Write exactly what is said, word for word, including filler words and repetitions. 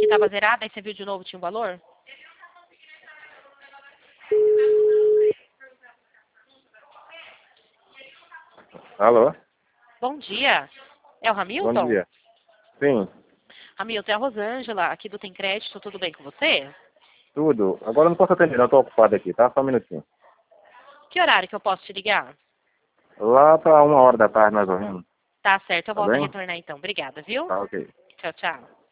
que estava zerada, aí você viu de novo, tinha um valor? Alô? Bom dia. É o Bom Hamilton? dia. Sim, Hamilton, é a Rosângela, aqui do Tem Crédito, tudo bem com você? tudo. Agora eu não posso atender, não. Estou ocupado aqui, tá? Só um minutinho. Que horário que eu posso te ligar? Lá para uma hora da tarde, mais ou menos. Tá certo, eu Tá volto a bem? retornar então. Obrigada, viu? Tá, ok. Tchau, tchau.